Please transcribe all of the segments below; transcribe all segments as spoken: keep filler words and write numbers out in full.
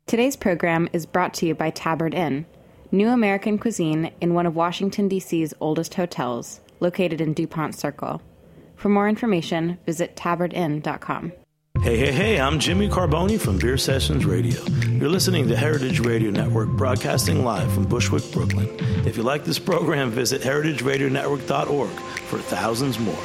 Today's program is brought to you by Tabard Inn, new American cuisine in one of Washington, D C's oldest hotels, located in DuPont Circle. For more information, visit tabard inn dot com. Hey, hey, hey, I'm Jimmy Carboni from Beer Sessions Radio. You're listening to Heritage Radio Network, broadcasting live from Bushwick, Brooklyn. If you like this program, visit heritage radio network dot org for thousands more.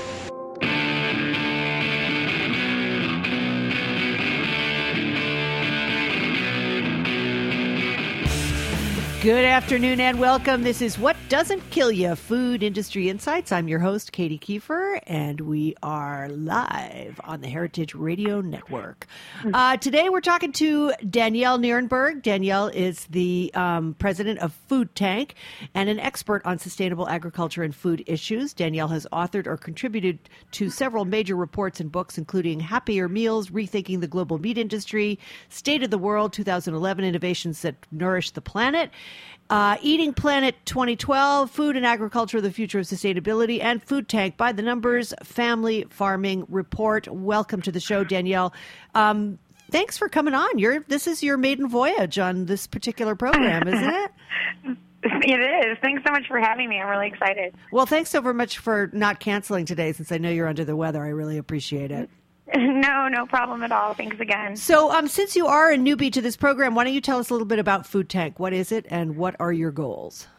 Good afternoon and welcome. This is What Doesn't Kill You, Food Industry Insights. I'm your host, Katie Kiefer, and we are live on the Heritage Radio Network. Uh, today we're talking to Danielle Nierenberg. Danielle is the um, president of Food Tank and an expert on sustainable agriculture and food issues. Danielle has authored or contributed to several major reports and books, including Happier Meals, Rethinking the Global Meat Industry, State of the World, two thousand eleven, Innovations That Nourish the Planet, Uh, Eating Planet twenty twelve, Food and Agriculture, the Future of Sustainability, and Food Tank by the Numbers Family Farming Report. Welcome to the show, Danielle. Um, thanks for coming on. You're, this is your maiden voyage on this particular program, isn't it? It is. Thanks so much for having me. I'm really excited. Well, thanks so very much for not canceling today, since I know you're under the weather. I really appreciate it. No, no problem at all. Thanks again. So um, since you are a newbie to this program, why don't you tell us a little bit about Food Tank? What is it and what are your goals?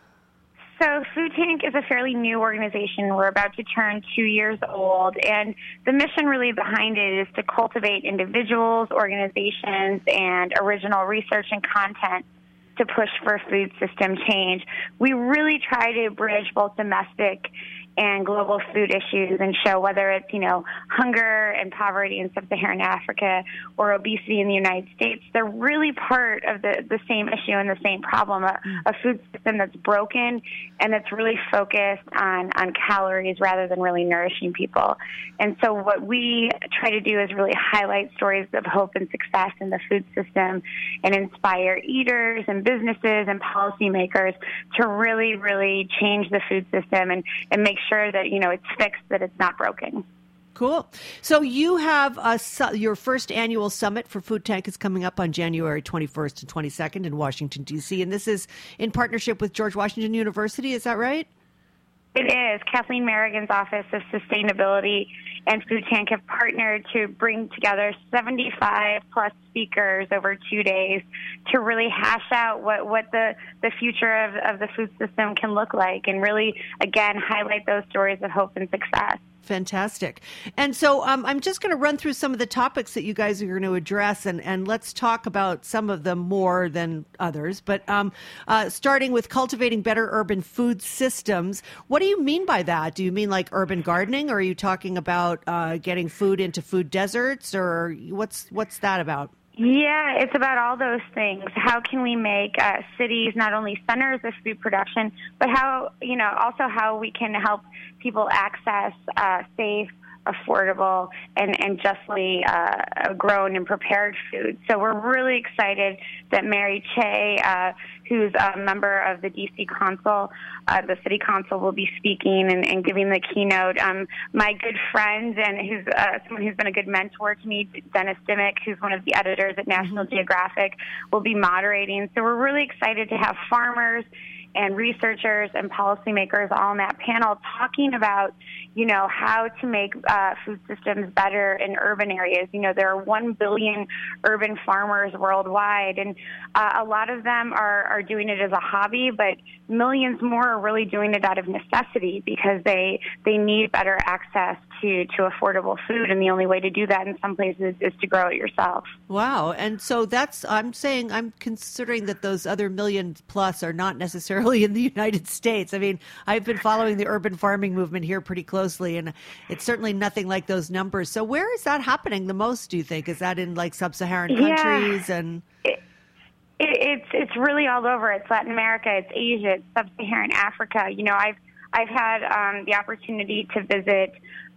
So Food Tank is a fairly new organization. We're about to turn two years old, and the mission really behind it is to cultivate individuals, organizations, and original research and content to push for food system change. We really try to bridge both domestic and global food issues and show whether it's, you know, hunger and poverty in sub-Saharan Africa or obesity in the United States, they're really part of the, the same issue and the same problem, a, a food system that's broken and that's really focused on, on calories rather than really nourishing people. And so what we try to do is really highlight stories of hope and success in the food system and inspire eaters and businesses and policymakers to really, really change the food system and, and make sure that, you know, it's fixed, that it's not broken. Cool. So you have a, your first annual summit for Food Tank is coming up on January twenty-first and twenty-second in Washington, D C, and this is in partnership with George Washington University. Is that right? It is. Kathleen Merrigan's Office of Sustainability and Food Tank have partnered to bring together seventy-five plus speakers over two days to really hash out what, what the, the future of, of the food system can look like and really, again, highlight those stories of hope and success. Fantastic. And so um, I'm just going to run through some of the topics that you guys are going to address, and, and let's talk about some of them more than others. But um, uh, starting with cultivating better urban food systems, what do you mean by that? Do you mean like urban gardening, or are you talking about uh, getting food into food deserts, or what's what's that about? Yeah, it's about all those things. How can we make uh, cities not only centers of food production, but how, you know, also how we can help people access uh, safe, affordable, and, and justly uh, grown and prepared food. So we're really excited that Mary Che, uh, who's a member of the D C Council, uh, the City Council, will be speaking and, and giving the keynote. Um, my good friend and who's uh, someone who's been a good mentor to me, Dennis Dimmock, who's one of the editors at National mm-hmm. Geographic, will be moderating. So we're really excited to have farmers and researchers and policymakers all on that panel talking about, you know, how to make uh, food systems better in urban areas. You know, there are one billion urban farmers worldwide, and uh, a lot of them are, are doing it as a hobby, but millions more are really doing it out of necessity because they they need better access to, to affordable food, and the only way to do that in some places is to grow it yourself. Wow. And so that's, I'm saying, I'm considering that those other million plus are not necessarily in the United States. I mean, I've been following the urban farming movement here pretty closely, and it's certainly nothing like those numbers. So where is that happening the most, do you think? Is that in like sub-Saharan countries? Yeah. and it, it, It's it's really all over. It's Latin America, it's Asia, it's sub-Saharan Africa. You know, I've I've had um, the opportunity to visit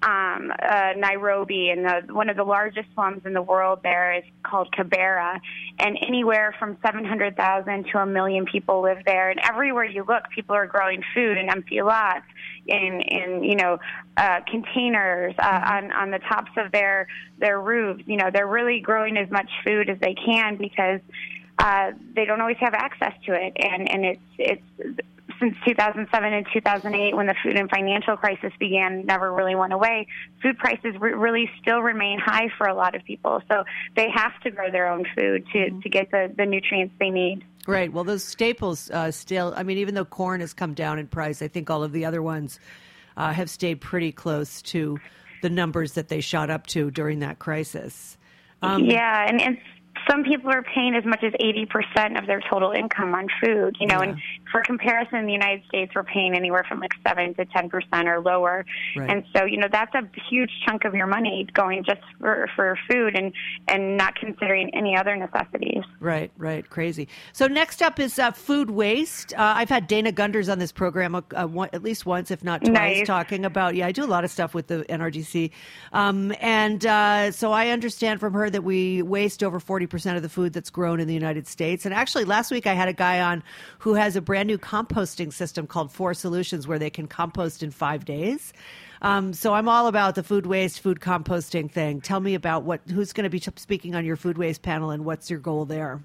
um, uh, Nairobi, and the, one of the largest slums in the world there is called Kibera, and anywhere from seven hundred thousand to a million people live there. And everywhere you look, people are growing food in empty lots, in, in you know, uh, containers, uh, on, on the tops of their, their roofs. You know, they're really growing as much food as they can because uh, they don't always have access to it. And, and it's, it's, since two thousand seven and two thousand eight, when the food and financial crisis began, never really went away. Food prices re- really still remain high for a lot of people. So they have to grow their own food to, mm-hmm. to get the, the nutrients they need. Right. Well, those staples uh, still, I mean, even though corn has come down in price, I think all of the other ones uh, have stayed pretty close to the numbers that they shot up to during that crisis. Um, yeah, and, and some people are paying as much as eighty percent of their total income on food, you know, yeah. and for comparison, in the United States, we're paying anywhere from like seven to ten percent or lower. Right. And so, you know, that's a huge chunk of your money going just for, for food and, and not considering any other necessities. Right, right. Crazy. So next up is uh, food waste. Uh, I've had Dana Gunders on this program uh, one, at least once, if not twice, nice. talking about, yeah, I do a lot of stuff with the N R D C. Um, and uh, so I understand from her that we waste over forty percent of the food that's grown in the United States. And actually, last week I had a guy on who has a brand new composting system called Four Solutions where they can compost in five days. Um, so I'm all about the food waste, food composting thing. Tell me about what who's going to be speaking on your food waste panel and what's your goal there?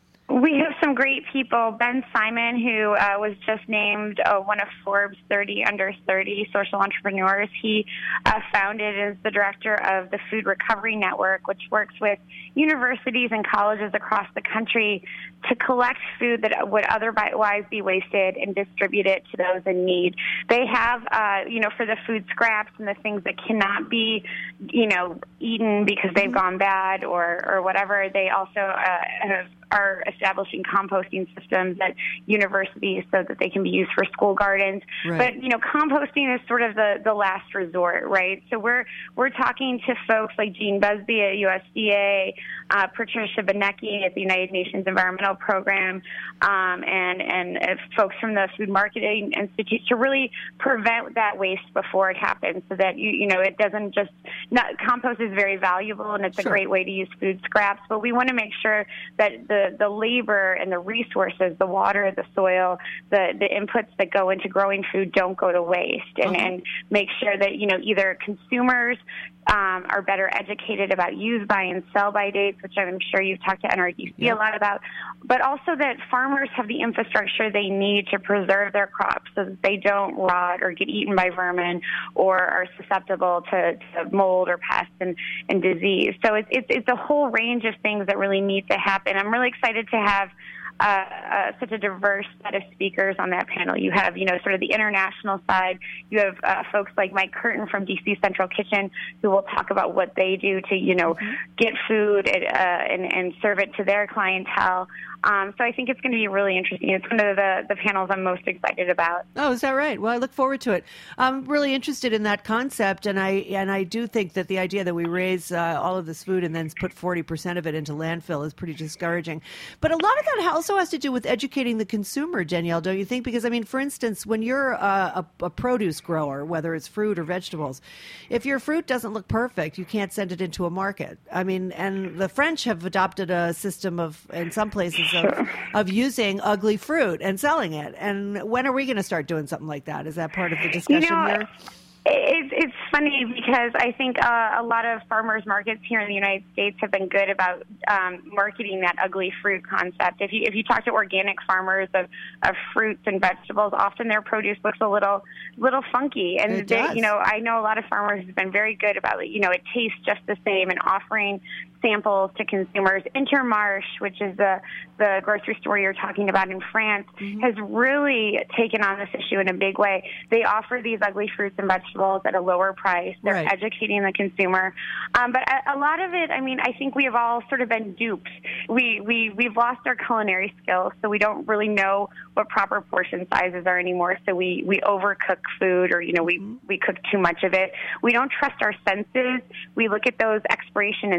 We have some great people. Ben Simon, who uh, was just named uh, one of Forbes thirty under thirty social entrepreneurs. He uh, founded and is the director of the Food Recovery Network, which works with universities and colleges across the country to collect food that would otherwise be wasted and distribute it to those in need. They have, uh, you know, for the food scraps and the things that cannot be, you know, eaten because they've gone bad or, or whatever, they also uh, have are establishing composting systems at universities so that they can be used for school gardens. Right. But, you know, composting is sort of the, the last resort, right? So we're we're talking to folks like Gene Busby at U S D A, uh, Patricia Benecki at the United Nations Environmental Program, um, and, and uh, folks from the Food Marketing Institute to really prevent that waste before it happens so that, you, you know, it doesn't just, not, compost is very valuable and it's sure. a great way to use food scraps, but we want to make sure that the The, the labor and the resources, the water, the soil, the, the inputs that go into growing food don't go to waste, and, uh-huh. and make sure that, you know, either consumers um, are better educated about use by and sell by dates, which I'm sure you've talked to N R D C yeah. a lot about, but also that farmers have the infrastructure they need to preserve their crops so that they don't rot or get eaten by vermin or are susceptible to, to mold or pests and, and disease. So it's, it's, it's a whole range of things that really need to happen. I'm really excited to have uh, uh, such a diverse set of speakers on that panel. You have, you know, sort of the international side. You have uh, folks like Mike Curtin from D C Central Kitchen who will talk about what they do to, you know, mm-hmm. get food uh, and, and serve it to their clientele. Um, so I think it's going to be really interesting. It's one of the, the panels I'm most excited about. Oh, is that right? Well, I look forward to it. I'm really interested in that concept, and I and I do think that the idea that we raise uh, all of this food and then put forty percent of it into landfill is pretty discouraging. But a lot of that also has to do with educating the consumer, Danielle, don't you think? Because, I mean, for instance, when you're a, a, a produce grower, whether it's fruit or vegetables, if your fruit doesn't look perfect, you can't send it into a market. I mean, and the French have adopted a system of, in some places, Of, of using ugly fruit and selling it. And when are we going to start doing something like that? Is that part of the discussion you know, here? It's, it's funny because I think uh, a lot of farmers markets here in the United States have been good about um, marketing that ugly fruit concept. If you if you talk to organic farmers of, of fruits and vegetables, often their produce looks a little little funky. And it they, does. you know, I know a lot of farmers have been very good about it. You know, it tastes just the same and offering samples to consumers. Intermarché, which is the the grocery store you're talking about in France, mm-hmm. has really taken on this issue in a big way. They offer these ugly fruits and vegetables at a lower price. They're right. educating the consumer. Um, but a, a lot of it, I mean, I think we have all sort of been duped. We, we, we've lost our culinary skills, so we don't really know what proper portion sizes are anymore. So we, we overcook food or, you know, we, we cook too much of it. We don't trust our senses. We look at those expiration and sell by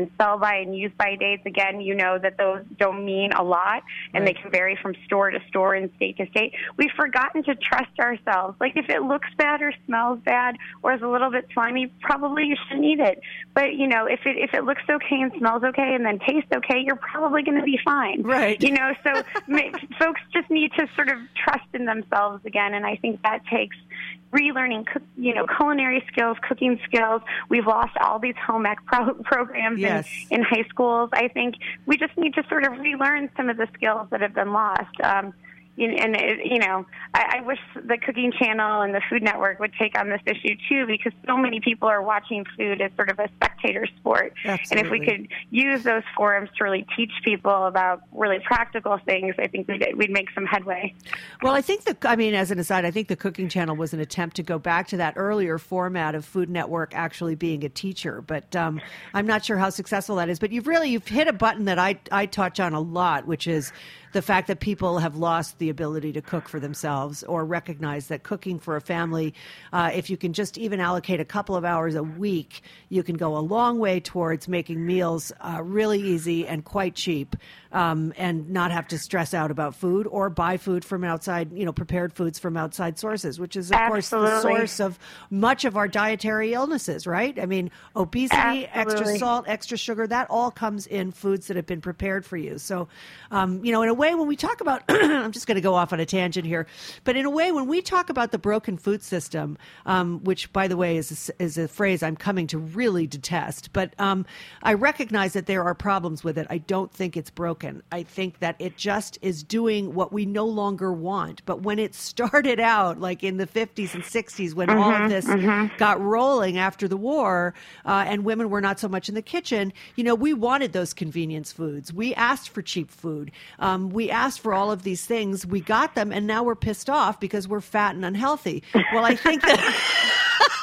supply and use-by dates, again, you know that those don't mean a lot, and right. they can vary from store to store and state to state. We've forgotten to trust ourselves. Like, if it looks bad or smells bad or is a little bit slimy, probably you shouldn't eat it. But, you know, if it if it looks okay and smells okay and then tastes okay, you're probably going to be fine. Right. You know, so folks just need to sort of trust in themselves again, and I think that takes relearning, you know, culinary skills, cooking skills. We've lost all these home ec pro- programs yes. in, in high schools. I think we just need to sort of relearn some of the skills that have been lost. Um, And, it, you know, I, I wish the Cooking Channel and the Food Network would take on this issue, too, because so many people are watching food as sort of a spectator sport. Absolutely. And if we could use those forums to really teach people about really practical things, I think we'd, we'd make some headway. Well, I think, the, I mean, as an aside, I think the Cooking Channel was an attempt to go back to that earlier format of Food Network actually being a teacher. But um, I'm not sure how successful that is. But you've really, you've hit a button that I, I touch on a lot, which is the fact that people have lost the ability to cook for themselves or recognize that cooking for a family, uh, if you can just even allocate a couple of hours a week, you can go a long way towards making meals uh, really easy and quite cheap, um, and not have to stress out about food or buy food from outside, you know, prepared foods from outside sources, which is, of Absolutely. course, the source of much of our dietary illnesses, right? I mean, obesity, Absolutely. extra salt, extra sugar, that all comes in foods that have been prepared for you. So, um, you know, in a way, when we talk about, I'm just going to go off on a tangent here, but in a way, when we talk about the broken food system, um, which, by the way, is a, is a phrase I'm coming to really detest, but um, I recognize that there are problems with it. I don't think it's broken. I think that it just is doing what we no longer want. But when it started out, like in the fifties and sixties, when mm-hmm, all of this mm-hmm. got rolling after the war, uh, and women were not so much in the kitchen, you know, we wanted those convenience foods. We asked for cheap food. Um, we asked for all of these things. We got them, and now we're pissed off because we're fat and unhealthy. Well, I think that...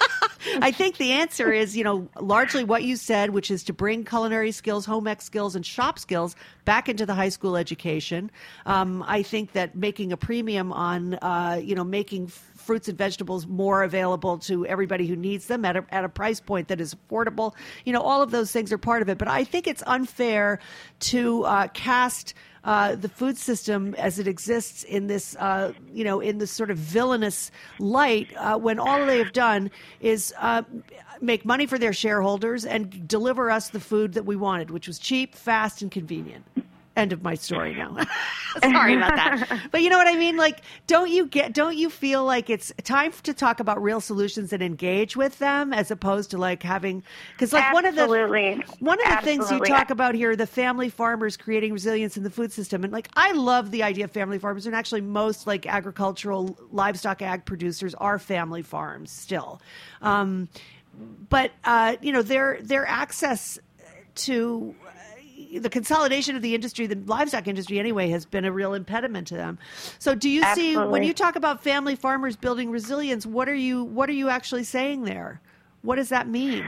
I think the answer is, you know, largely what you said, which is to bring culinary skills, home ec skills, and shop skills back into the high school education. Um, I think that making a premium on, uh, you know, making fruits and vegetables more available to everybody who needs them at a, at a price point that is affordable, you know, all of those things are part of it. But I think it's unfair to uh, cast Uh, the food system as it exists in this, uh, you know, in this sort of villainous light, uh, when all they have done is uh, make money for their shareholders and deliver us the food that we wanted, which was cheap, fast, and convenient. End of my story now. Sorry about that. But you know what I mean? Like, don't you get, don't you feel like it's time to talk about real solutions and engage with them as opposed to like having, because like Absolutely. one of the, one of the Absolutely. things you talk about here, the family farmers creating resilience in the food system. And like, I love the idea of family farmers, and actually most like agricultural livestock ag producers are family farms still. Um, but, uh, you know, their, their access to, the consolidation of the industry, the livestock industry anyway, has been a real impediment to them. So do you Absolutely. see, when you talk about family farmers building resilience, what are you, what are you actually saying there? What does that mean?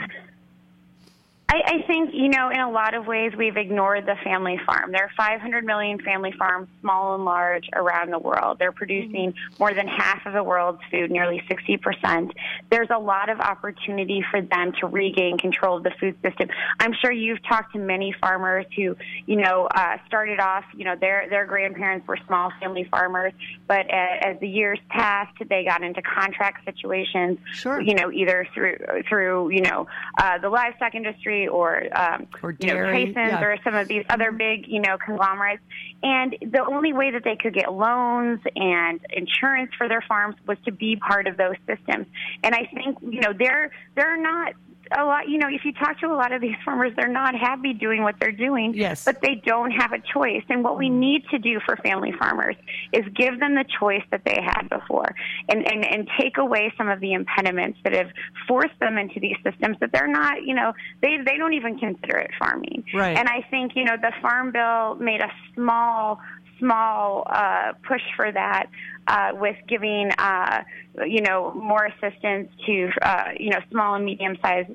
I, I think, you know, in a lot of ways, we've ignored the family farm. There are five hundred million family farms, small and large, around the world. They're producing more than half of the world's food, nearly sixty percent. There's a lot of opportunity for them to regain control of the food system. I'm sure you've talked to many farmers who, you know, uh, started off, you know, their, their grandparents were small family farmers, but as, as the years passed, they got into contract situations, sure. you know, either through, through you know, uh, the livestock industry or, um, or you know, dairy, Tyson's yeah. or some of these other big, you know, conglomerates. And the only way that they could get loans and insurance for their farms was to be part of those systems. And I think, you know, they're they're not a lot, you know, if you talk to a lot of these farmers, they're not happy doing what they're doing, yes. but they don't have a choice. And what we need to do for family farmers is give them the choice that they had before, and, and, and take away some of the impediments that have forced them into these systems that they're not, you know, they, they don't even consider it farming. Right. And I think, you know, the Farm Bill made a small small uh, push for that uh, with giving, uh, you know, more assistance to, uh, you know, small and medium-sized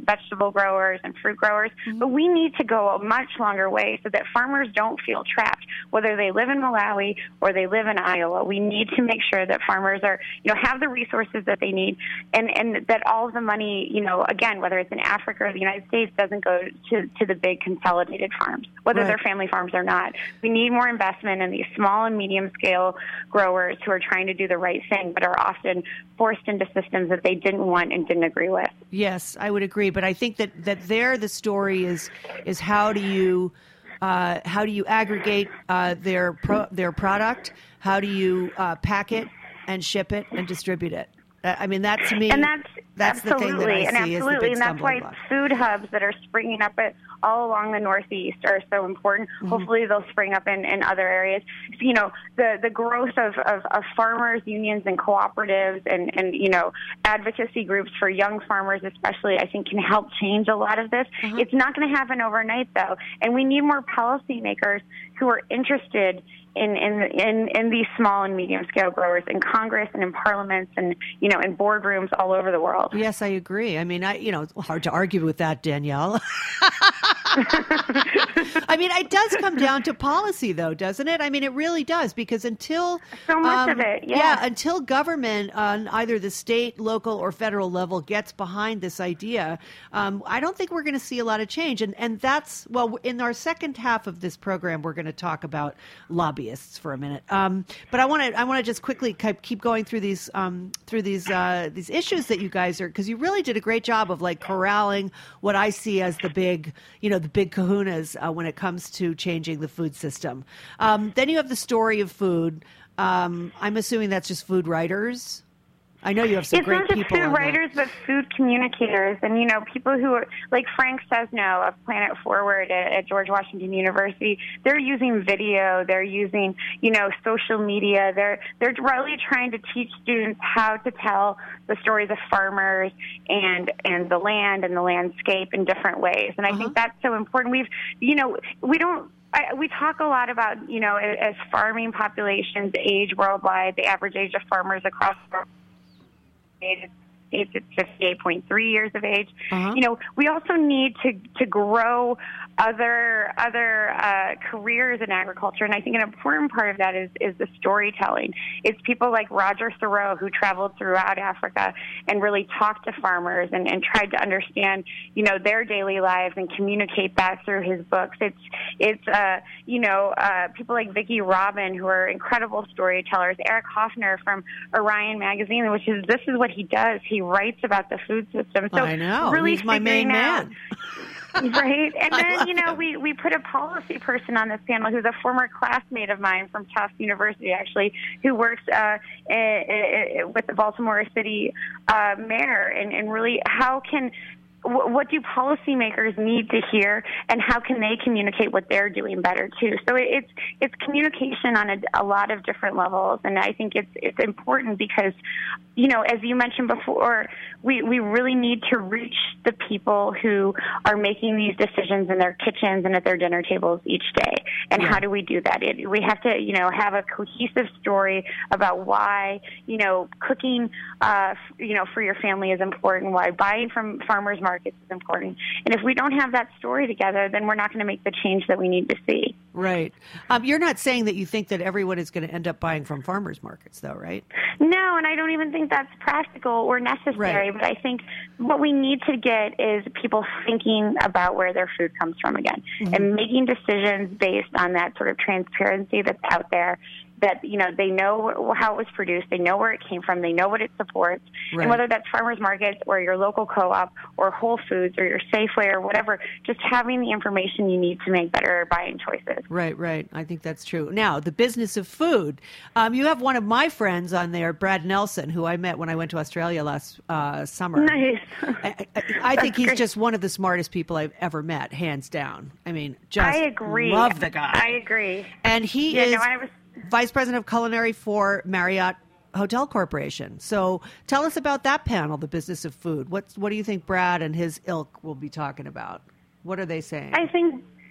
vegetable growers and fruit growers. Mm-hmm. But we need to go a much longer way so that farmers don't feel trapped, whether they live in Malawi or they live in Iowa. We need to make sure that farmers are, you know, have the resources that they need, and, and that all of the money, you know, again, whether it's in Africa or the United States, doesn't go to, to the big consolidated farms, whether right. they're family farms or not. We need more investment in these small and medium scale growers who are trying to do the right thing, but are often forced into systems that they didn't want and didn't agree with. Yes, I would agree. But I think that, that there the story is is how do you uh, how do you aggregate uh, their pro, their product? How do you uh, pack it and ship it and distribute it? I mean, that to me, and that's, that's the thing that I see and absolutely, is the big and that's why block. food hubs that are springing up at, all along the Northeast are so important. Mm-hmm. Hopefully, they'll spring up in, in other areas. You know, the the growth of, of, of farmers unions and cooperatives and, and you know advocacy groups for young farmers, especially, I think can help change a lot of this. Uh-huh. It's not going to happen overnight, though, and we need more policymakers who are interested in, in in in these small and medium scale growers in Congress and in parliaments and you know in boardrooms all over the world. Yes, I agree. I mean, I you know, it's hard to argue with that, Danielle. I mean, it does come down to policy, though, doesn't it? I mean, it really does, because until so much um, of it, yeah. yeah, until government on either the state, local, or federal level gets behind this idea, um, I don't think we're going to see a lot of change. And and that's well, in our second half of this program, we're going to talk about lobbyists for a minute. Um, but I want to I want to just quickly keep going through these um, through these uh, these issues that you guys are, because you really did a great job of like corralling what I see as the big, you know, the big kahunas uh, when it comes to changing the food system. Um, then you have the story of food. Um, I'm assuming that's just food writers. I know you have some it's great not just people food on writers, that. but food communicators, and you know, people who are like Frank Sesno of Planet Forward at, at George Washington University. They're using video, they're using you know social media. They're they're really trying to teach students how to tell the stories of farmers and and the land and the landscape in different ways. And I uh-huh. think that's so important. We've you know we don't. I, we talk a lot about you know as, as farming populations age worldwide, the average age of farmers across the world. It's fifty-eight point three years of age. Uh-huh. You know, we also need to to grow other other uh, careers in agriculture, and I think an important part of that is is the storytelling. It's people like Roger Thoreau who traveled throughout Africa and really talked to farmers and, and tried to understand, you know, their daily lives and communicate that through his books. It's it's uh, you know uh, people like Vicki Robin who are incredible storytellers. Eric Hoffner from Orion Magazine, which is this is what he does. He writes about the food system. So I know. Really He's my main out, man. Right. And then, you know, him. we, we put a policy person on this panel who's a former classmate of mine from Tufts University, actually, who works uh, with the Baltimore City uh, mayor. And, and really, how can what do policymakers need to hear, and how can they communicate what they're doing better too? So it's it's communication on a, a lot of different levels, and I think it's it's important because, you know, as you mentioned before, we we really need to reach the people who are making these decisions in their kitchens and at their dinner tables each day. And yeah. how do we do that? It, we have to, you know, have a cohesive story about why, you know, cooking, uh, you know, for your family is important, why buying from farmers markets is important. And if we don't have that story together, then we're not going to make the change that we need to see. Right. Um, you're not saying that you think that everyone is going to end up buying from farmers markets, though, right? No, and I don't even think that's practical or necessary. Right. But I think what we need to get is people thinking about where their food comes from again, mm-hmm. and making decisions based on that sort of transparency that's out there. That, you know, they know how it was produced, they know where it came from, they know what it supports, right. and whether that's farmers markets or your local co-op or Whole Foods or your Safeway or whatever, just having the information you need to make better buying choices. Right, right. I think that's true. Now, the business of food. Um, you have one of my friends on there, Brad Nelson, who I met when I went to Australia last uh, summer. Nice. I, I, I think he's great. Just one of the smartest people I've ever met, hands down. I mean, just I agree. love the guy. I agree. And he yeah, is... No, I was... Vice President of Culinary for Marriott Hotel Corporation. So tell us about that panel, the business of food. What's, what do you think Brad and his ilk will be talking about? What are they saying? I think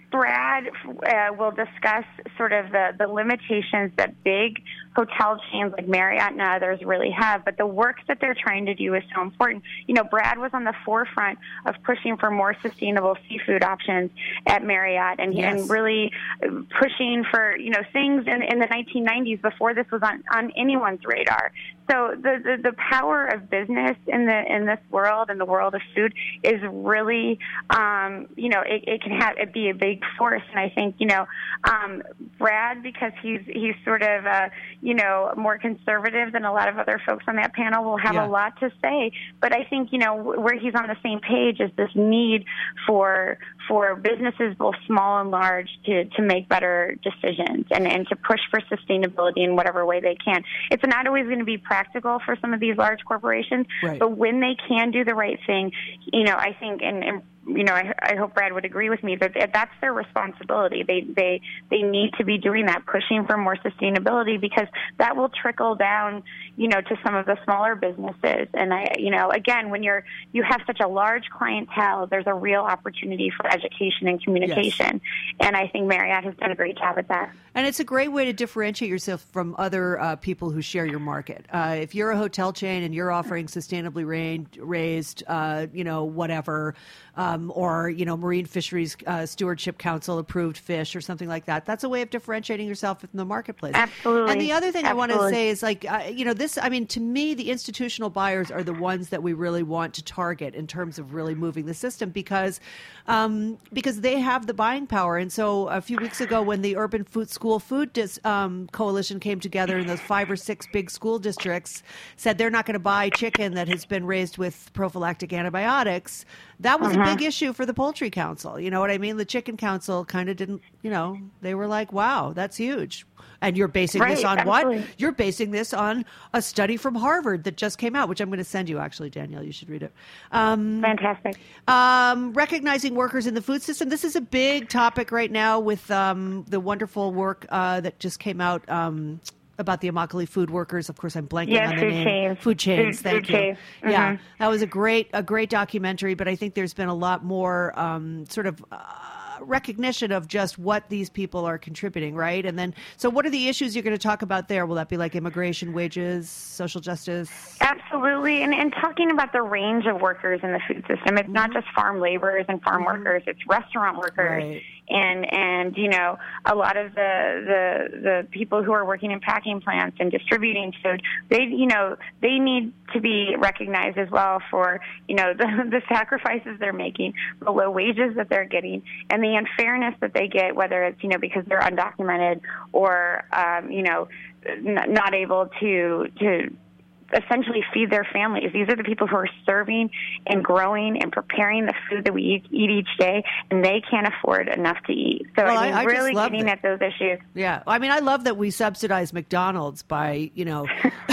Brad uh, will discuss sort of the, the limitations that big hotel chains like Marriott and others really have, but the work that they're trying to do is so important. You know, Brad was on the forefront of pushing for more sustainable seafood options at Marriott and, yes. and really pushing for, you know, things in, in the nineteen nineties before this was on, on anyone's radar. So the, the, the power of business in the in this world, in the world of food, is really, um, you know, it, it can have it be a big force. And I think, you know, um, Brad, because he's he's sort of, uh, you know, more conservative than a lot of other folks on that panel, will have yeah. a lot to say. But I think, you know, where he's on the same page is this need for for businesses, both small and large, to, to make better decisions and, and to push for sustainability in whatever way they can. It's not always going to be practical for some of these large corporations, right. but when they can do the right thing, you know, I think, and, and you know, I, I hope Brad would agree with me that that's their responsibility. They they they need to be doing that, pushing for more sustainability, because that will trickle down, you know, to some of the smaller businesses. And I, you know, again, when you're you have such a large clientele, there's a real opportunity for education and communication. Yes. And I think Marriott has done a great job at that. And it's a great way to differentiate yourself from other uh, people who share your market. Uh, if you're a hotel chain and you're offering sustainably raised, raised uh, you know, whatever. Um, or, you know, Marine Fisheries uh, Stewardship Council approved fish or something like that. That's a way of differentiating yourself in the marketplace. Absolutely. And the other thing Absolutely. I want to say is, like, uh, you know, this, I mean, to me, the institutional buyers are the ones that we really want to target in terms of really moving the system, because um, because they have the buying power. And so a few weeks ago, when the Urban Food School Food Dis, um, Coalition came together in those five or six big school districts, said they're not going to buy chicken that has been raised with prophylactic antibiotics. That was uh-huh. a big issue for the Poultry Council. You know what I mean? The Chicken Council kind of didn't, you know, they were like, wow, that's huge. And you're basing right, this on absolutely. what? You're basing this on a study from Harvard that just came out, which I'm going to send you, actually, Danielle. You should read it. Um, Fantastic. Um, recognizing workers in the food system. This is a big topic right now with um, the wonderful work uh, that just came out um about the Immokalee food workers. Of course, I'm blanking yes, on the food name. Chains. Food chains. Food, thank food you. chains. Mm-hmm. Yeah, that was a great, a great documentary. But I think there's been a lot more um, sort of uh, recognition of just what these people are contributing, right? And then, so what are the issues you're going to talk about there? Will that be like immigration, wages, social justice? Absolutely, and and talking about the range of workers in the food system. It's mm-hmm. not just farm laborers and farm mm-hmm. workers. It's restaurant workers. Right. And, and, you know, a lot of the, the, the people who are working in packing plants and distributing food, they, you know, they need to be recognized as well for, you know, the, the sacrifices they're making, the low wages that they're getting, and the unfairness that they get, whether it's, you know, because they're undocumented or, um, you know, n- not able to, to, essentially feed their families. These are the people who are serving and growing and preparing the food that we eat, eat each day, and they can't afford enough to eat. So well, I mean, I, I really getting at those issues. Yeah. I mean, I love that we subsidize McDonald's by, you know,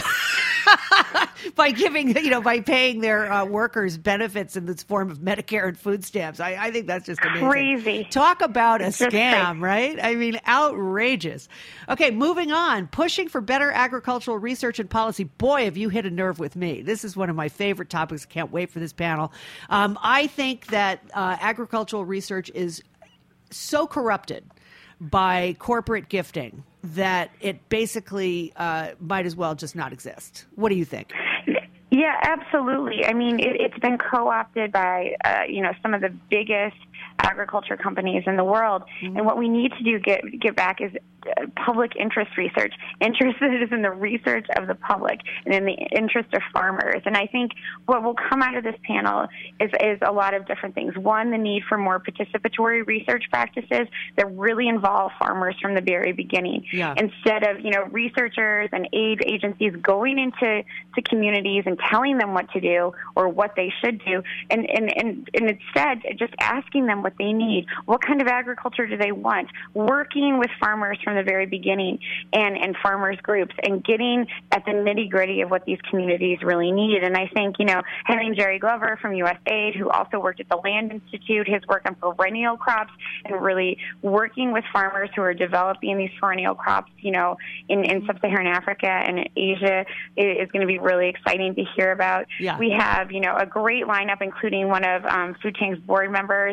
by giving, you know, by paying their uh, workers benefits in this form of Medicare and food stamps. I, I think that's just amazing. Crazy. Talk about a it's scam, right? I mean, outrageous. Okay, moving on. Pushing for better agricultural research and policy. Boy, have you hit a nerve with me. This is one of my favorite topics. Can't wait for this panel. Um, I think that uh, agricultural research is so corrupted by corporate gifting that it basically uh, might as well just not exist. What do you think? Yeah, absolutely. I mean, it, it's been co-opted by, uh, you know, some of the biggest agriculture companies in the world. Mm-hmm. And what we need to do get get back is uh, public interest research. Interest that is in the research of the public and in the interest of farmers. And I think what will come out of this panel is, is a lot of different things. One, the need for more participatory research practices that really involve farmers from the very beginning. Yeah. Instead of, you know, researchers and aid agencies going into to communities and telling them what to do or what they should do, and, and, and, and instead just asking them what they need. What kind of agriculture do they want? Working with farmers from the very beginning and, and farmers groups and getting at the nitty-gritty of what these communities really need. And I think, you know, having Jerry Glover from U S A I D, who also worked at the Land Institute, his work on perennial crops and really working with farmers who are developing these perennial crops, you know, in, in sub-Saharan Africa and Asia is going to be really exciting to hear about. Yeah. We have, you know, a great lineup, including one of um, Food Tank's board members, Nabiha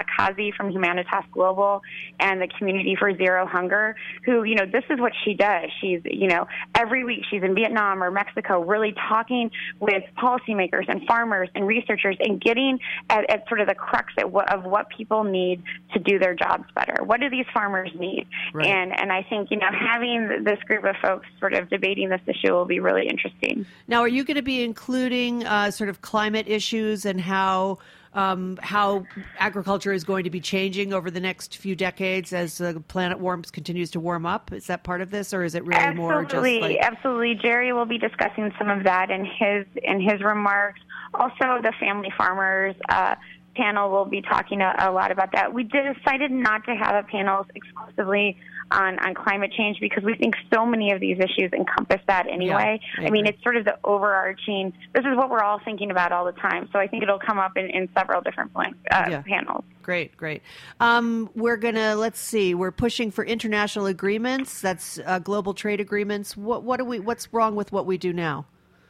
Kazi from Humanitas Global and the Community for Zero Hunger, who, you know, this is what she does. She's, you know, every week she's in Vietnam or Mexico really talking with policymakers and farmers and researchers and getting at, at sort of the crux of what, of what people need to do their jobs better. What do these farmers need? Right. And and I think, you know, having this group of folks sort of debating this issue will be really interesting. Now, are you going to be including uh, sort of climate issues and how um, how agriculture is going to be changing over the next few decades as the planet warms continues to warm up? Is that part of this, or is it really absolutely, more just like... Absolutely. Jerry will be discussing some of that in his in his remarks. Also, the family farmers uh, panel will be talking a, a lot about that. We decided not to have a panel exclusively on, on climate change because we think so many of these issues encompass that anyway. Yeah, I, I mean, it's sort of the overarching, this is what we're all thinking about all the time. So I think it'll come up in, in several different uh, yeah. panels. Great, great. Um, we're going to, let's see, we're pushing for international agreements. That's uh, global trade agreements. What, what do we, what's wrong with what we do now?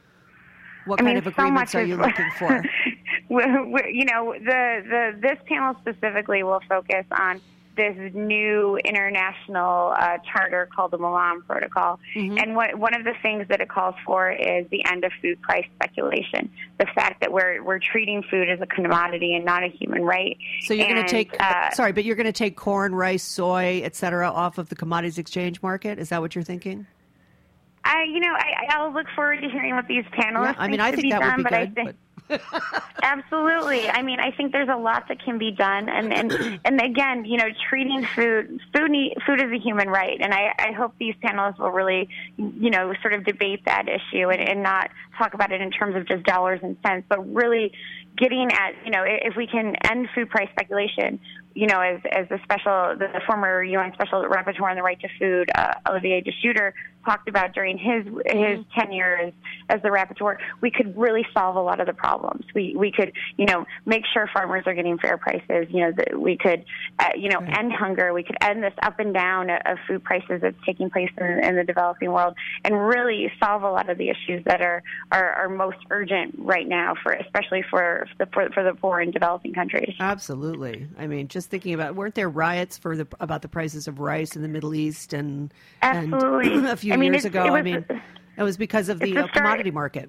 What I kind mean, of agreements so are you looking for? we're, we're, you know, the, the this panel specifically will focus on this new international uh, charter called the Milan Protocol. Mm-hmm. And what, one of the things that it calls for is the end of food price speculation, the fact that we're we're treating food as a commodity and not a human right. So you're going to take, uh, sorry, but you're going to take corn, rice, soy, et cetera, off of the commodities exchange market? Is that what you're thinking? I, you know, I, I'll look forward to hearing what these panelists yeah, I mean, I think that done, would be but good. I think, but... Absolutely. I mean, I think there's a lot that can be done, and and, and again, you know, treating food food need, food is a human right, and I, I hope these panelists will really, you know, sort of debate that issue and, and not talk about it in terms of just dollars and cents, but really getting at, you know, if we can end food price speculation, you know, as as the special, the former U N Special Rapporteur on the Right to Food, uh, Olivier de Schutter, talked about during his his tenure as, as the rapporteur, we could really solve a lot of the problems. We we could, you know, make sure farmers are getting fair prices. You know, that we could, uh, you know, right. end hunger. We could end this up and down of food prices that's taking place in, in the developing world, and really solve a lot of the issues that are are, are most urgent right now, for especially for the for, for the poor in developing countries. Absolutely. I mean, just thinking about, weren't there riots for the about the prices of rice in the Middle East and, Absolutely. and a few I mean, years ago? Was, I mean, it was because of the, the uh, commodity market.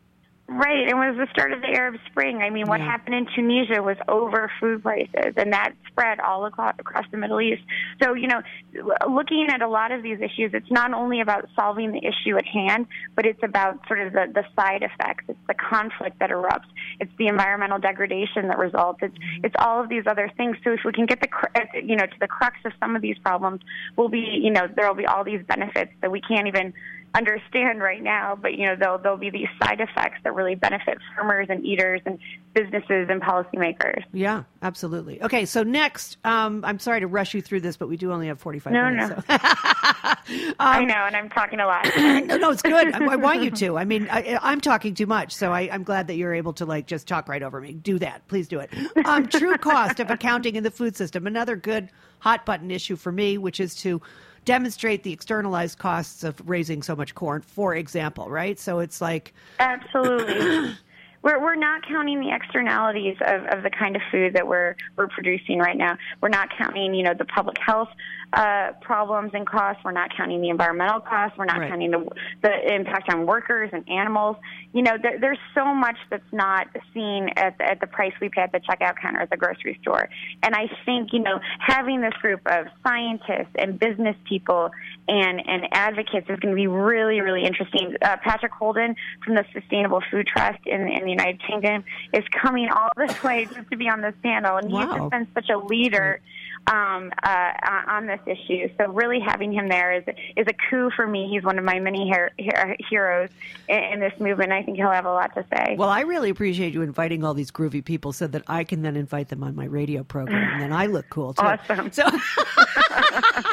Right. It was the start of the Arab Spring. I mean, what yeah. happened in Tunisia was over food prices, and that spread all across, across the Middle East. So, you know, looking at a lot of these issues, it's not only about solving the issue at hand, but it's about sort of the, the side effects. It's the conflict that erupts. It's the environmental degradation that results. It's mm-hmm. it's all of these other things. So if we can get the, you know, to the crux of some of these problems, we'll be, you know, there will be all these benefits that we can't even understand right now, but you know there'll there'll be these side effects that really benefit farmers and eaters and businesses and policymakers. Yeah, absolutely. Okay, so next, um, I'm sorry to rush you through this, but we do only have forty-five no, minutes. No, so. um, I know, and I'm talking a lot. no, no, it's good. I, I want you to. I mean, I, I'm talking too much, so I, I'm glad that you're able to like just talk right over me. Do that, please do it. Um, true cost of accounting in the food system. Another good hot button issue for me, which is to demonstrate the externalized costs of raising so much corn, for example, right? So it's like... Absolutely. We're we're not counting the externalities of, of the kind of food that we're we're producing right now. We're not counting, you know, the public health uh, problems and costs. We're not counting the environmental costs. We're not right. counting the the impact on workers and animals. You know, there, there's so much that's not seen at the, at the price we pay at the checkout counter at the grocery store. And I think, you know, having this group of scientists and business people and, and advocates is going to be really, really interesting. Uh, Patrick Holden from the Sustainable Food Trust in, in the United Kingdom is coming all this way just to be on this panel, and wow. he's just been such a leader um, uh, on this issue. So really having him there is is a coup for me. He's one of my many her- her- heroes in, in this movement. I think he'll have a lot to say. Well, I really appreciate you inviting all these groovy people so that I can then invite them on my radio program, and then I look cool too. Awesome. So,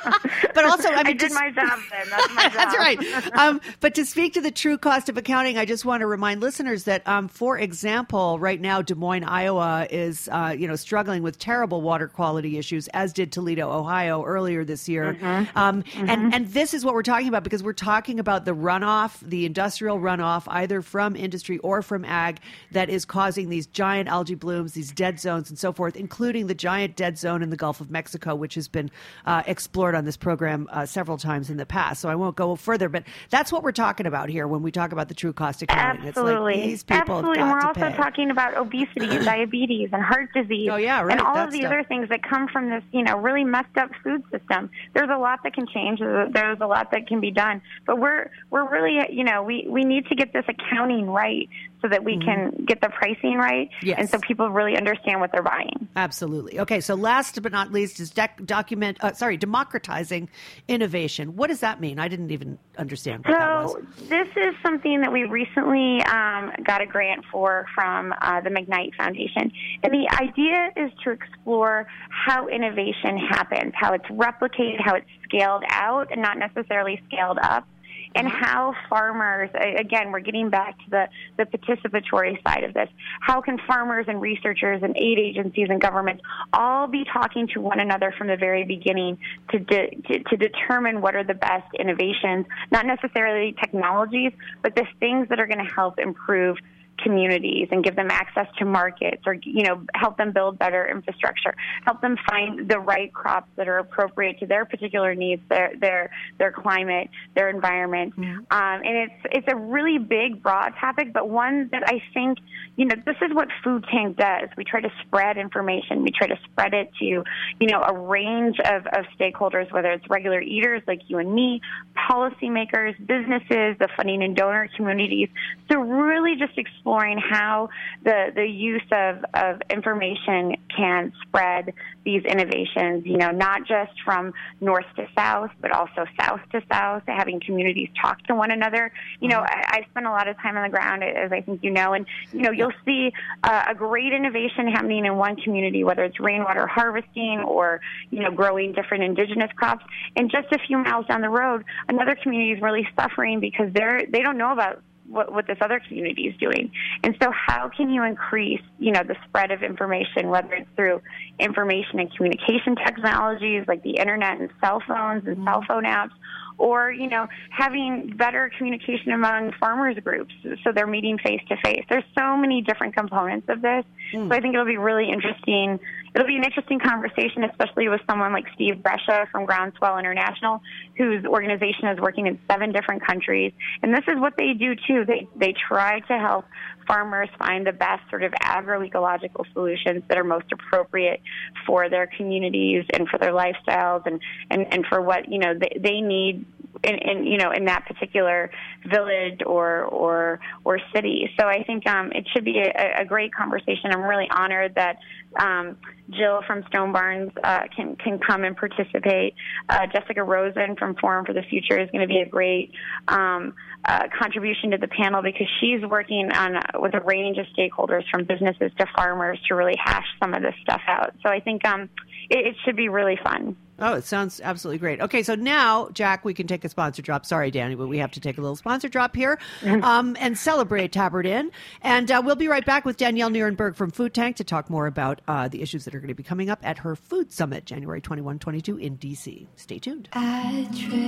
but also, I mean, I did just, my job then. That's my job. That's right. Um, but to speak to the true cost of accounting, I just want to remind listeners that, um, for example, right now Des Moines, Iowa, is uh, you know struggling with terrible water quality issues, as did Toledo, Ohio, earlier this year. Mm-hmm. Um, mm-hmm. And and this is what we're talking about, because we're talking about the runoff, the industrial runoff, either from industry or from ag, that is causing these giant algae blooms, these dead zones, and so forth, including the giant dead zone in the Gulf of Mexico, which has been uh, explored on this program uh, several times in the past. So I won't go further, but that's what we're talking about here when we talk about the true cost accounting. Absolutely. It's like these people Absolutely. have And got we're to also pay. talking about obesity and diabetes and heart disease. Oh, yeah, right. And all that of the stuff. other things that come from this, you know, really messed up food system. There's a lot that can change. There's a lot that can be done. But we're we're really, you know, we, we need to get this accounting right so that we mm-hmm. can get the pricing right, yes. and so people really understand what they're buying. Absolutely. Okay, so last but not least is dec- document. Uh, sorry, democratizing innovation. What does that mean? I didn't even understand what so that was. So this is something that we recently um, got a grant for from uh, the McKnight Foundation, and the idea is to explore how innovation happens, how it's replicated, how it's scaled out, and not necessarily scaled up. And how farmers, again, we're getting back to the, the participatory side of this. How can farmers and researchers and aid agencies and governments all be talking to one another from the very beginning to, de, to, to determine what are the best innovations, not necessarily technologies, but the things that are going to help improve communities and give them access to markets, or, you know, help them build better infrastructure, help them find the right crops that are appropriate to their particular needs, their their their climate, their environment. Mm-hmm. Um, and it's it's a really big, broad topic, but one that I think, you know, this is what Food Tank does. We try to spread information. We try to spread it to, you know, a range of, of stakeholders, whether it's regular eaters like you and me, policymakers, businesses, the funding and donor communities. So really just explore how the, the use of, of information can spread these innovations, you know, not just from north to south, but also south to south, having communities talk to one another. You know, I, I spend a lot of time on the ground, as I think you know, and, you know, you'll see uh, a great innovation happening in one community, whether it's rainwater harvesting or, you know, growing different indigenous crops. And just a few miles down the road, another community is really suffering because they're, they don't know about What, what this other community is doing. And so how can you increase, you know, the spread of information, whether it's through information and communication technologies like the internet and cell phones and mm-hmm. cell phone apps, or, you know, having better communication among farmers groups so they're meeting face to face. There's so many different components of this. Mm. So I think it'll be really interesting. It'll be an interesting conversation, especially with someone like Steve Brescia from Groundswell International, whose organization is working in seven different countries. And this is what they do, too. They they try to help farmers find the best sort of agroecological solutions that are most appropriate for their communities and for their lifestyles and, and, and for what, you know, they, they need in, in, you know, in that particular village or, or, or city. So I think um, it should be a, a great conversation. I'm really honored that um, Jill from Stone Barns uh, can, can come and participate. Uh, Jessica Rosen from Forum for the Future is going to be a great um, uh, contribution to the panel because she's working on uh, with a range of stakeholders from businesses to farmers to really hash some of this stuff out. So I think um, it, it should be really fun. Oh, it sounds absolutely great. Okay, so now, Jack, we can take a sponsor drop. Sorry, Danny, but we have to take a little sponsor drop here um, and celebrate Tabard Inn. And uh, we'll be right back with Danielle Nierenberg from Food Tank to talk more about uh, the issues that are going to be coming up at her Food Summit, January twenty-first, twenty-two in D C. Stay tuned. I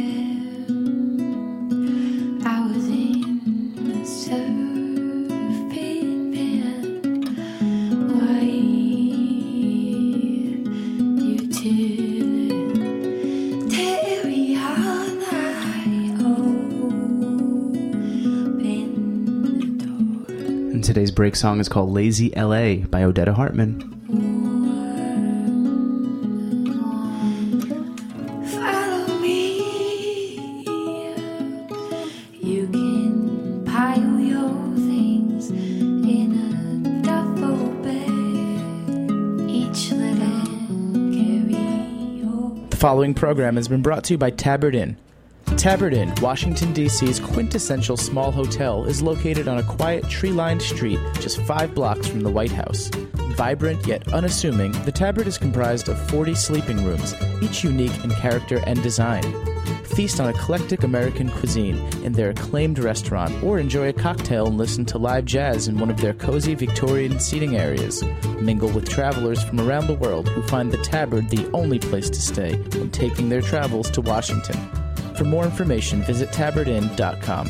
dreamt I was in a surfing band while you two Today's break song is called Lazy L A by Odetta Hartman. Follow me. You can pile your things in a duffel bag. Each let it carry your... The following program has been brought to you by Tabard Inn. Tabard Inn, Washington, D C's quintessential small hotel, is located on a quiet, tree-lined street just five blocks from the White House. Vibrant yet unassuming, the Tabard is comprised of forty sleeping rooms, each unique in character and design. Feast on eclectic American cuisine in their acclaimed restaurant, or enjoy a cocktail and listen to live jazz in one of their cozy Victorian seating areas. Mingle with travelers from around the world who find the Tabard the only place to stay when taking their travels to Washington. For more information, visit tabard inn dot com.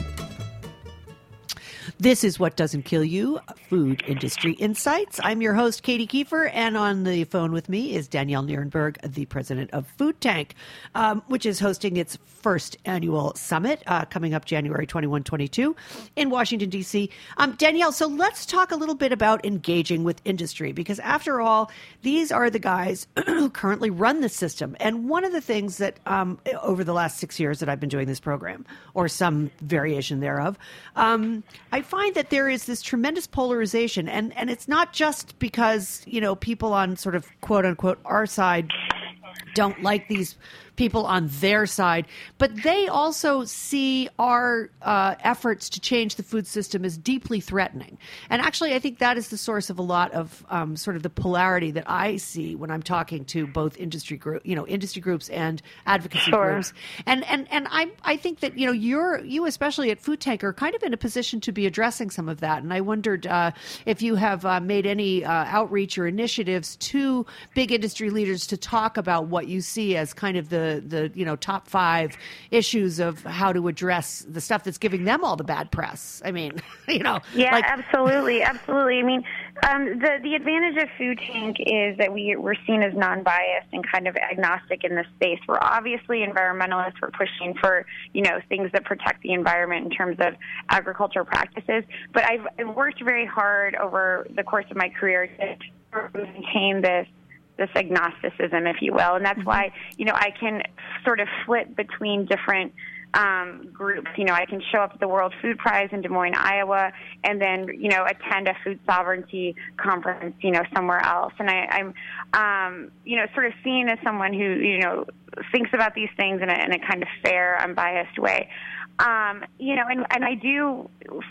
This is What Doesn't Kill You, Food Industry Insights. I'm your host, Katie Kiefer, and on the phone with me is Danielle Nierenberg, the president of Food Tank, um, which is hosting its first annual summit uh, coming up January twenty-first, twenty-two in Washington, D C. Um, Danielle, so let's talk a little bit about engaging with industry, because after all, these are the guys who currently run the system. And one of the things that um, over the last six years that I've been doing this program, or some variation thereof, um, I find that there is this tremendous polarization, and, and it's not just because, you know, people on sort of quote unquote our side don't like these people on their side, but they also see our uh, efforts to change the food system as deeply threatening. And actually, I think that is the source of a lot of um, sort of the polarity that I see when I'm talking to both industry group, you know, industry groups and advocacy Sure. groups. And and and I I think that, you know, you're you especially at Food Tank are kind of in a position to be addressing some of that. And I wondered uh, if you have uh, made any uh, outreach or initiatives to big industry leaders to talk about what you see as kind of the the you know top five issues of how to address the stuff that's giving them all the bad press. I mean, you know, Yeah, like, absolutely, absolutely. I mean, um, the the advantage of Food Tank is that we we're seen as non-biased and kind of agnostic in this space. We're obviously environmentalists. We're pushing for you know things that protect the environment in terms of agricultural practices. But I've, I've worked very hard over the course of my career to maintain this. this agnosticism, if you will. And that's why, you know, I can sort of flip between different um, groups. You know, I can show up at the World Food Prize in Des Moines, Iowa, and then, you know, attend a food sovereignty conference, you know, somewhere else. And I, I'm, um, you know, sort of seen as someone who, you know, thinks about these things in a, in a kind of fair, unbiased way. Um, you know, and, and I do,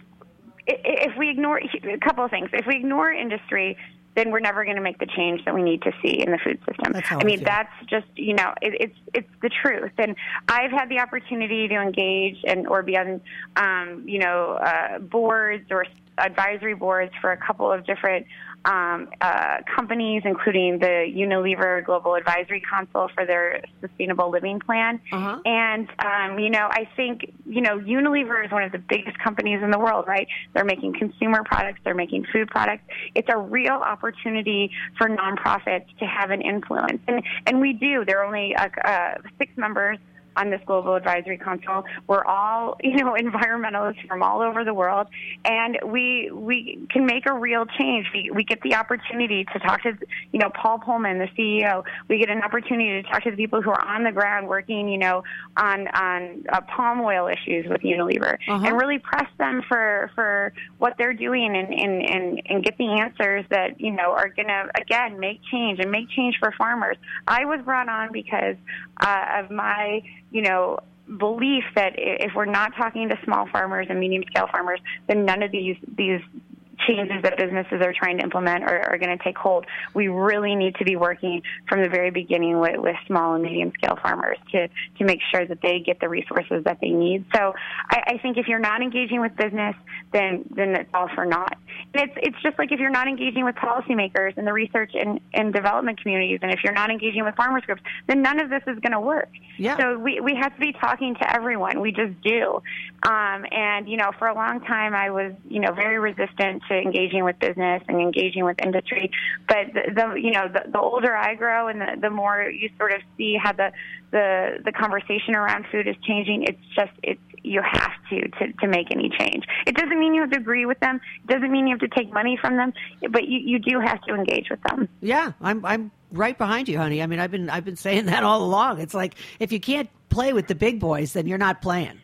if we ignore, a couple of things, if we ignore industry, then we're never going to make the change that we need to see in the food system. That's how I mean, I feel. that's just, you know, it, it's it's the truth. And I've had the opportunity to engage and or be on, um, you know, uh, boards or advisory boards for a couple of different um, uh, companies, including the Unilever Global Advisory Council for their Sustainable Living Plan. Uh-huh. And, um, you know, I think, you know, Unilever is one of the biggest companies in the world, right? They're making consumer products. They're making food products. It's a real opportunity for nonprofits to have an influence. And, and we do. There are only uh, uh, six members on this Global Advisory Council. We're all, you know, environmentalists from all over the world, and we we can make a real change. We, we get the opportunity to talk to, you know, Paul Pullman, the C E O. We get an opportunity to talk to the people who are on the ground working, you know, on on uh, palm oil issues with Unilever, Uh-huh. and really press them for, for what they're doing and, and, and, and get the answers that, you know, are going to, again, make change and make change for farmers. I was brought on because uh, of my you know, belief that if we're not talking to small farmers and medium-scale farmers, then none of these these changes that businesses are trying to implement are, are going to take hold. We really need to be working from the very beginning with, with small and medium-scale farmers to, to make sure that they get the resources that they need. So I, I think if you're not engaging with business, then then it's all for naught. And it's it's just like if you're not engaging with policymakers and the research and, and development communities, and if you're not engaging with farmers groups, then none of this is going to work. Yeah. So we, we have to be talking to everyone. We just do. Um, and, you know, for a long time I was, you know, very resistant to engaging with business and engaging with industry. But, the, the you know, the, the older I grow and the, the more you sort of see how the, the, the conversation around food is changing, it's just, it's, you have to, to, to make any change. It doesn't mean you have to agree with them. It doesn't mean you have to take money from them, but you, you do have to engage with them. Yeah, I'm I'm right behind you, honey. I mean, I've been I've been saying that all along. It's like if you can't play with the big boys, then you're not playing.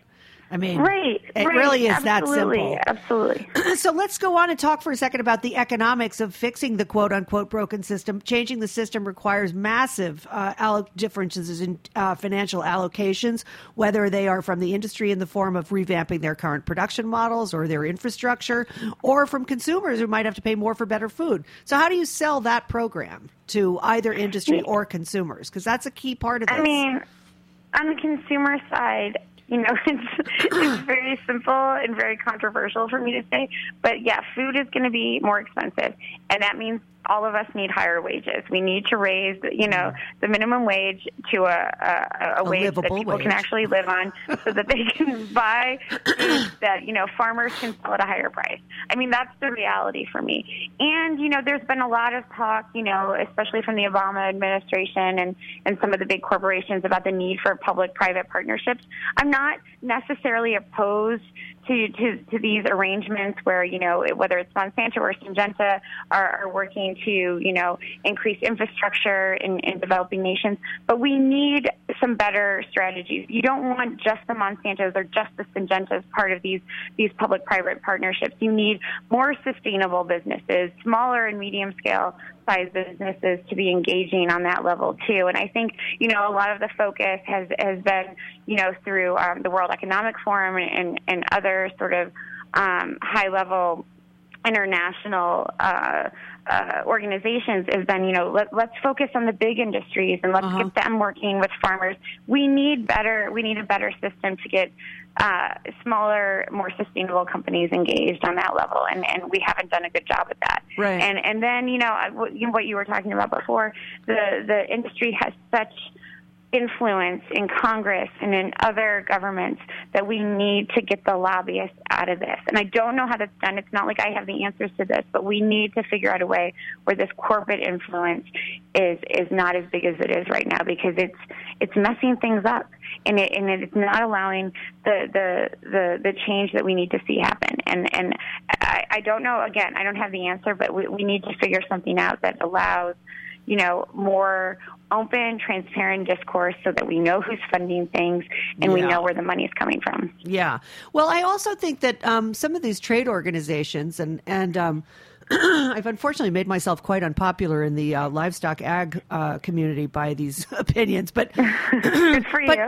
I mean, right, it right, really is absolutely, that simple. Absolutely. So let's go on and talk for a second about the economics of fixing the quote-unquote broken system. Changing the system requires massive uh, alloc- differences in uh, financial allocations, whether they are from the industry in the form of revamping their current production models or their infrastructure, or from consumers who might have to pay more for better food. So how do you sell that program to either industry or consumers? Because that's a key part of this. I mean, on the consumer side, you know, it's, it's very simple and very controversial for me to say. But, yeah, food is going to be more expensive, and that means all of us need higher wages. We need to raise, you know, the minimum wage to a, a, a, a wage that people wage. can actually live on so that they can buy food that, you know, farmers can sell at a higher price. I mean, that's the reality for me. And, you know, there's been a lot of talk, you know, especially from the Obama administration and, and some of the big corporations about the need for public-private partnerships. I'm not necessarily opposed to, to, to these arrangements where, you know, whether it's Monsanto or Syngenta are, are working to, you know, increase infrastructure in, in developing nations. But we need some better strategies. You don't want just the Monsantos or just the Syngentas part of these, these public-private partnerships. You need more sustainable businesses, smaller and medium-scale size businesses to be engaging on that level too. And I think, you know, a lot of the focus has, has been, you know, through um, the World Economic Forum and, and other sort of um, high-level international uh, uh, organizations has been, you know, let, let's focus on the big industries and let's uh-huh. get them working with farmers. We need better, we need a better system to get uh, smaller, more sustainable companies engaged on that level, and, and we haven't done a good job with that. Right. And and then, you know, what you were talking about before, the the industry has such influence in Congress and in other governments that we need to get the lobbyists out of this. And I don't know how that's done. It's not like I have the answers to this, but we need to figure out a way where this corporate influence is is not as big as it is right now, because it's it's messing things up, and it and it's not allowing the the the, the change that we need to see happen. And and I, I don't know. Again, I don't have the answer, but we, we need to figure something out that allows, you know, more open, transparent discourse so that we know who's funding things and yeah. we know where the money is coming from. Yeah. Well, I also think that um, some of these trade organizations and, and um, I've unfortunately made myself quite unpopular in the uh, livestock ag uh, community by these opinions, but good for but,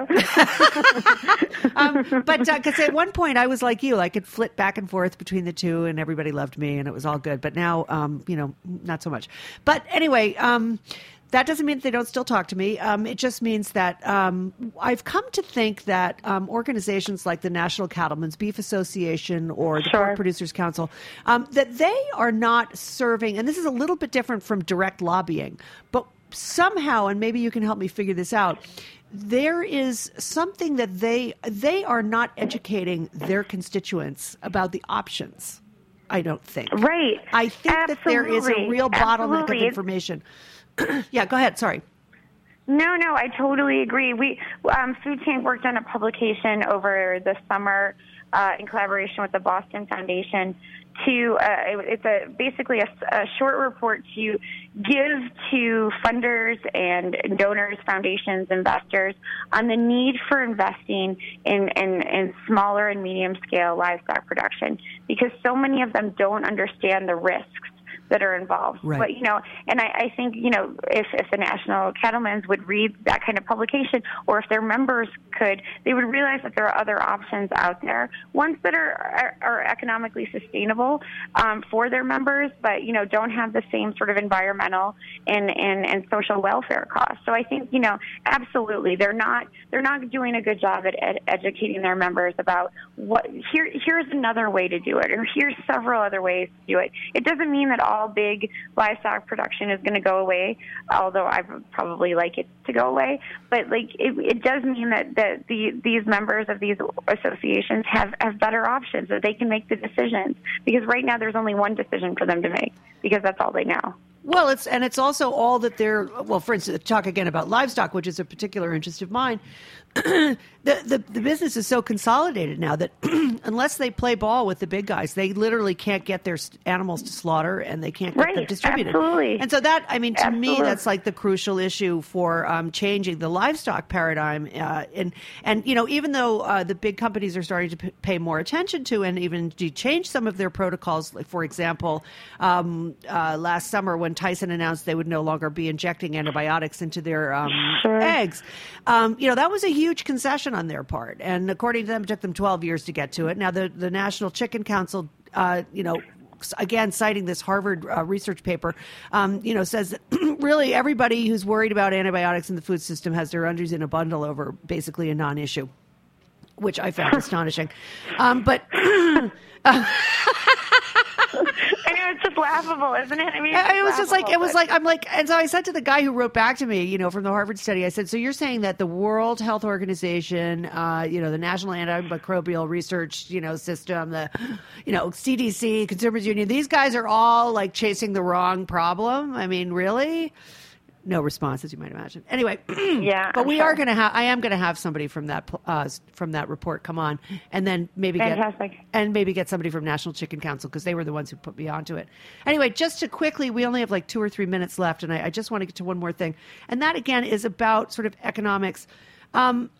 you. um, but because uh, at one point I was like you, I could flip back and forth between the two, and everybody loved me, and it was all good. But now, um, you know, not so much. But anyway. Um, That doesn't mean that they don't still talk to me. Um, it just means that um, I've come to think that um, organizations like the National Cattlemen's Beef Association or the sure. Pork Producers Council, um, that they are not serving, and this is a little bit different from direct lobbying, but somehow, and maybe you can help me figure this out, there is something that they they are not educating their constituents about the options, I don't think. Right. I think Absolutely. that there is a real bottleneck Absolutely. of information. Yeah, go ahead. Sorry. No, no, I totally agree. We um, Food Tank worked on a publication over the summer uh, in collaboration with the Boston Foundation. To uh, it, it's a basically a, a short report to give to funders and donors, foundations, investors on the need for investing in, in, in smaller and medium scale livestock production, because so many of them don't understand the risks that are involved. Right. But, you know, and I, I think, you know, if, if the National Cattlemen's would read that kind of publication, or if their members could, they would realize that there are other options out there, ones that are, are, are economically sustainable um, for their members, but, you know, don't have the same sort of environmental and, and, and social welfare costs. So I think, you know, absolutely, they're not they're not doing a good job at ed- educating their members about what, here here's another way to do it, or here's several other ways to do it. It doesn't mean that all big livestock production is going to go away, although I would probably like it to go away. But like it, it does mean that, that the, these members of these associations have, have better options, that they can make the decisions. Because right now there's only one decision for them to make, because that's all they know. Well, it's and it's also all that they're, well, for instance, talk again about livestock, which is a particular interest of mine. the, the the business is so consolidated now that unless they play ball with the big guys, they literally can't get their animals to slaughter, and they can't get right, them distributed. Absolutely. And so that, I mean, to absolutely. me, that's like the crucial issue for um, changing the livestock paradigm. Uh, and and you know, even though uh, the big companies are starting to p- pay more attention to and even to change some of their protocols, like for example, um, uh, last summer when Tyson announced they would no longer be injecting antibiotics into their um, sure. eggs, um, you know, that was a huge concession on their part. And according to them, it took them twelve years to get to it. Now, the, the National Chicken Council, uh, you know, again, citing this Harvard uh, research paper, um, you know, says that really everybody who's worried about antibiotics in the food system has their undies in a bundle over basically a non-issue, which I found astonishing. Um, but... uh, I know, it's just laughable, isn't it? I mean, it was just like, it was but... like, I'm like, and so I said to the guy who wrote back to me, you know, from the Harvard study, I said, so you're saying that the World Health Organization, uh, you know, the National Antimicrobial Research, you know, system, the, you know, C D C, Consumers Union, these guys are all like chasing the wrong problem? I mean, really? No response, as you might imagine. Anyway, yeah, but I'm we sure. are going to have. I am going to have somebody from that uh, from that report come on, and then maybe Fantastic. get and maybe get somebody from National Chicken Council because they were the ones who put me onto it. Anyway, just to quickly, we only have like two or three minutes left, and I, I just want to get to one more thing, and that again is about sort of economics. Um,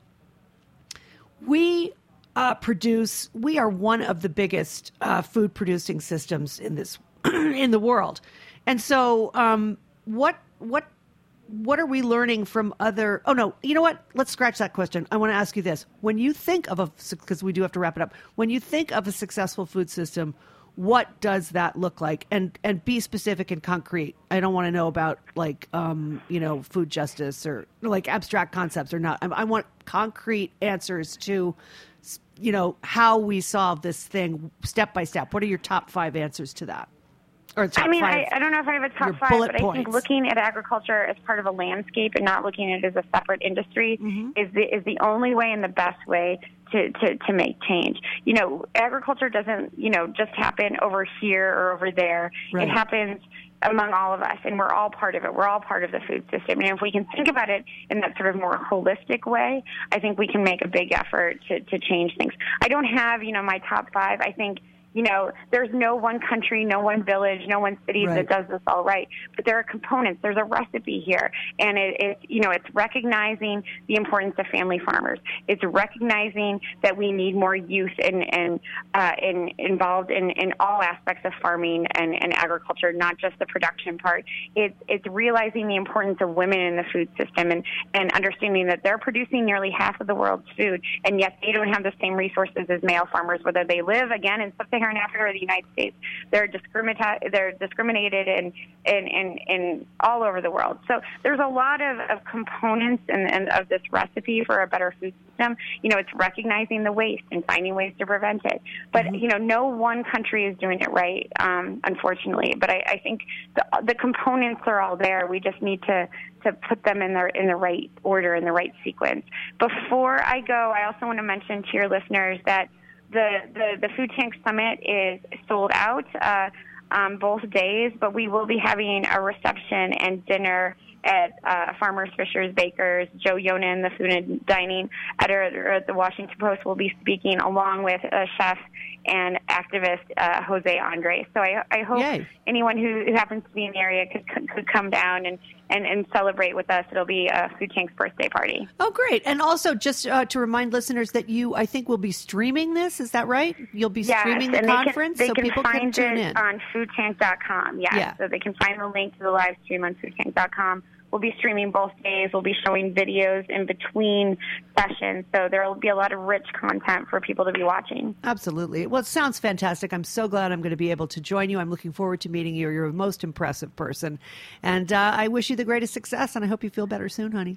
we uh, produce. We are one of the biggest uh, food producing systems in this in the world, and so um, what what. What are we learning from other... Oh, no. You know what? Let's scratch that question. I want to ask you this. When you think of a... Because we do have to wrap it up. When you think of a successful food system, what does that look like? And and be specific and concrete. I don't want to know about, like, um, you know, food justice or, like, abstract concepts or not. I, I want concrete answers to, you know, how we solve this thing step by step. What are your top five answers to that? Or top I mean, five, I, I don't know if I have a top your five, bullet but I think points. looking at agriculture as part of a landscape and not looking at it as a separate industry Mm-hmm. is the is the only way and the best way to, to, to make change. You know, agriculture doesn't, you know, just happen over here or over there. Right. It happens among all of us, and we're all part of it. We're all part of the food system. And if we can think about it in that sort of more holistic way, I think we can make a big effort to, to change things. I don't have, you know, my top five. I think, you know, there's no one country, no one village, no one city Right. that does this all right. But there are components. There's a recipe here. And it, it, you know, it's recognizing the importance of family farmers. It's recognizing that we need more youth in, in, uh, in, involved in, in all aspects of farming and, and agriculture, not just the production part. It's, it's realizing the importance of women in the food system and, and understanding that they're producing nearly half of the world's food, and yet they don't have the same resources as male farmers, whether they live, again, in Sub-Saharan Africa or the United States. They're discriminata- they're discriminated in, in, in, in all over the world. So there's a lot of, of components in, in, of this recipe for a better food system. You know, it's recognizing the waste and finding ways to prevent it. But, mm-hmm. you know, no one country is doing it right, um, unfortunately. But I, I think the, the components are all there. We just need to, to put them in the, in the right order, in the right sequence. Before I go, I also want to mention to your listeners that The, the, the Food Tank Summit is sold out uh, um, both days, but we will be having a reception and dinner at uh, Farmers, Fishers, Bakers. Joe Yonan, the food and dining editor at the Washington Post, will be speaking along with a chef and activist uh, Jose Andre. So I, I hope Yay. anyone who, who happens to be in the area could, could, could come down and, and, and celebrate with us. It'll be a Food Tank's birthday party. Oh, great. And also just uh, to remind listeners that you, I think, will be streaming this. Is that right? You'll be Yes, streaming the and conference they so can, they people can can find tune it in. on food tank dot com. Yes, Yeah. so they can find the link to the live stream on food tank dot com. We'll be streaming both days. We'll be showing videos in between sessions, so there will be a lot of rich content for people to be watching. Absolutely. Well, it sounds fantastic. I'm so glad I'm going to be able to join you. I'm looking forward to meeting you. You're a most impressive person. And uh, I wish you the greatest success, and I hope you feel better soon, honey.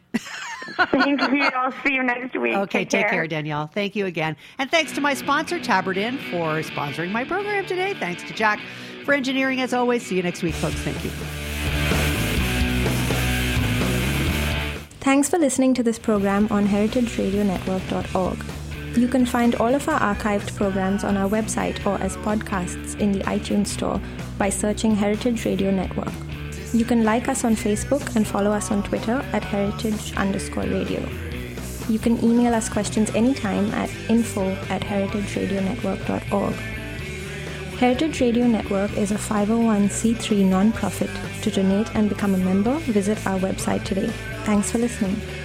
Thank you. I'll see you next week. Okay, take, take care. care, Danielle. Thank you again. And thanks to my sponsor, Tabard Inn, for sponsoring my program today. Thanks to Jack for engineering, as always. See you next week, folks. Thank you. Thanks for listening to this program on heritage radio network dot org. You can find all of our archived programs on our website or as podcasts in the iTunes Store by searching Heritage Radio Network. You can like us on Facebook and follow us on Twitter at heritage underscore radio. You can email us questions anytime at info at heritage radio network dot org. Heritage Radio Network is a five oh one c three nonprofit. To donate and become a member, visit our website today. Thanks for listening.